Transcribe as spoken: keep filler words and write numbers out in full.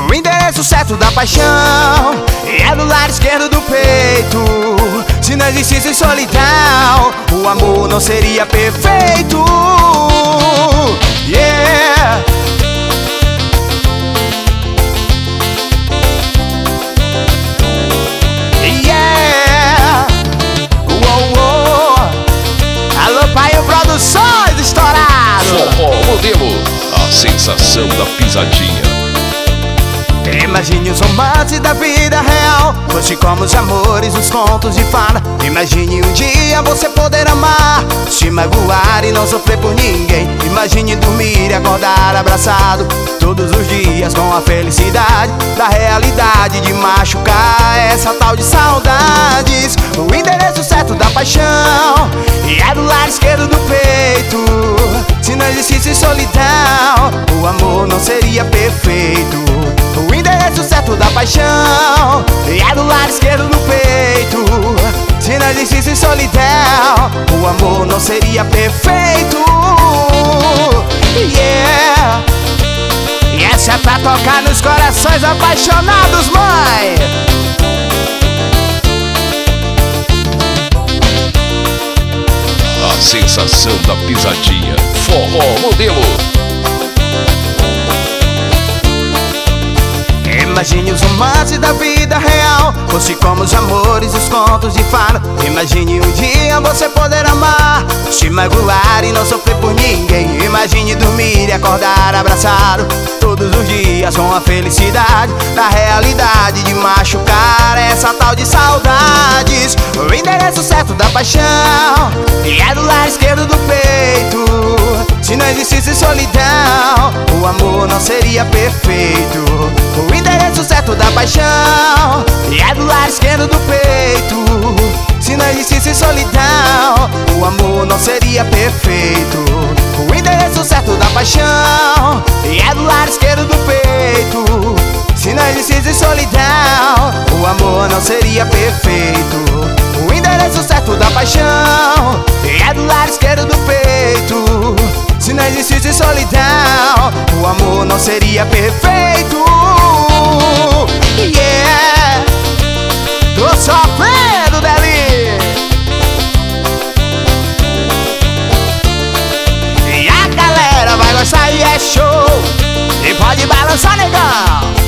O endereço certo da paixão é do lado esquerdo do peito. Se não existisse solidão, o amor não seria perfeito. Yeah. Yeah. Uou, uou. Alô, Painho Produções, estourado. Forró Modelo, a sensação da pisadinha. Imagine os romances da vida real, fosse como os amores, os contos de fada. Imagine um dia você poder amar, se magoar e não sofrer por ninguém. Imagine dormir e acordar abraçado todos os dias com a felicidade da realidade de machucar essa tal de saudades. O endereço certo da paixão é do lado esquerdo do peito. Se não existisse solidão, o amor não seria perfeito. O endereço certo da paixão é do lado esquerdo do peito. Se não existisse solidão, o amor não seria perfeito. Yeah. E essa é pra tocar nos corações apaixonados, mãe. A sensação da pisadinha. Forró Modelo. Imagine os romances da vida real, fosse como os amores, os contos de fada. Imagine um dia você poder amar, se magoar e não sofrer por ninguém. Imagine dormir e acordar abraçado todos os dias com a felicidade da realidade de machucar essa tal de saudades. O endereço certo da paixão é do lado esquerdo do peito. Se não existisse solidão, o amor não seria perfeito. O endereço certo da paixão é do lado esquerdo do peito. Se não existisse solidão, o amor não seria perfeito. O endereço certo da paixão é do lado esquerdo do peito. Se não existisse solidão, o amor não seria perfeito. O endereço certo da paixão é do lado esquerdo do peito. Se não existisse solidão, o amor não seria perfeito. Yeah. Tô sofrendo, Deli. E a galera vai gostar e é show. E pode balançar, negão.